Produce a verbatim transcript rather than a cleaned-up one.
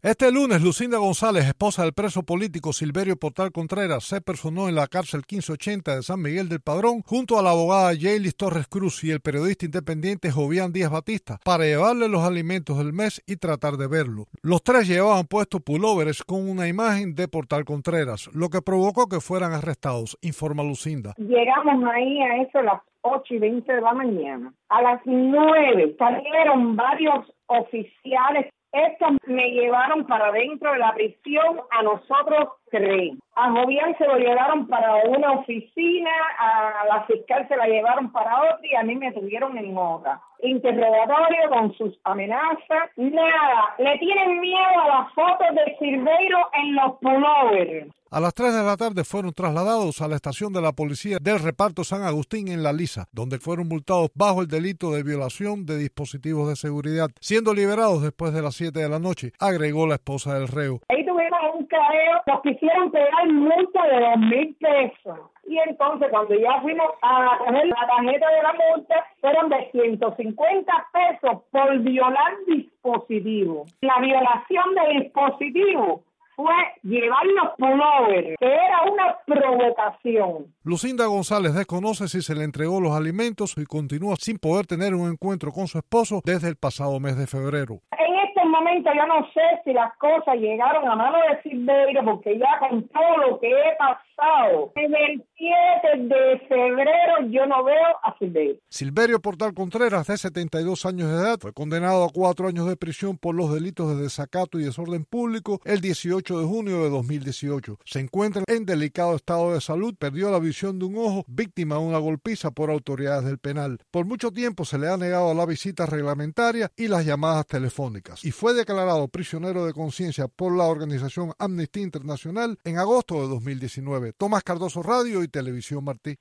Este lunes, Lucinda González, esposa del preso político Silverio Portal Contreras, se personó en la cárcel quince ochenta de San Miguel del Padrón junto a la abogada Jaylis Torres Cruz y el periodista independiente Jovian Díaz Batista para llevarle los alimentos del mes y tratar de verlo. Los tres llevaban puestos pulóveres con una imagen de Portal Contreras, lo que provocó que fueran arrestados, informa Lucinda. Llegamos ahí a eso a las ocho y veinte de la mañana. A las nueve salieron varios oficiales. Estos me llevaron para dentro de la prisión a nosotros tres. A Jovian se lo llevaron para una oficina, a la fiscal se la llevaron para otra y a mí me tuvieron en otra. Interrogatorio con sus amenazas. Nada, le tienen miedo a las fotos de Silverio en los pullovers. A las tres de la tarde fueron trasladados a la estación de la policía del reparto San Agustín en La Lisa, donde fueron multados bajo el delito de violación de dispositivos de seguridad, siendo liberados después de las siete de la noche, agregó la esposa del reo. Ahí tuvimos un careo, nos quisieron pegar multa de dos mil pesos. Y entonces cuando ya fuimos a coger la tarjeta de la multa, fueron de ciento cincuenta pesos por violar dispositivos. La violación de dispositivos fue llevar los pullovers, que era una provocación. Lucinda González desconoce si se le entregó los alimentos y continúa sin poder tener un encuentro con su esposo desde el pasado mes de febrero. En este momento yo no sé si las cosas llegaron a mano de Silverio, porque ya con todo lo que he pasado, desde el siete de febrero yo no veo a Silverio. Silverio Portal Contreras, de setenta y dos años de edad, fue condenado a cuatro años de prisión por los delitos de desacato y desorden público el dieciocho de junio de dos mil dieciocho. Se encuentra en delicado estado de salud, perdió la visión de un ojo, víctima de una golpiza por autoridades del penal. Por mucho tiempo se le ha negado la visita reglamentaria y las llamadas telefónicas, y fue declarado prisionero de conciencia por la organización Amnistía Internacional en agosto de dos mil diecinueve. Tomás Cardoso, Radio y Televisión Martí.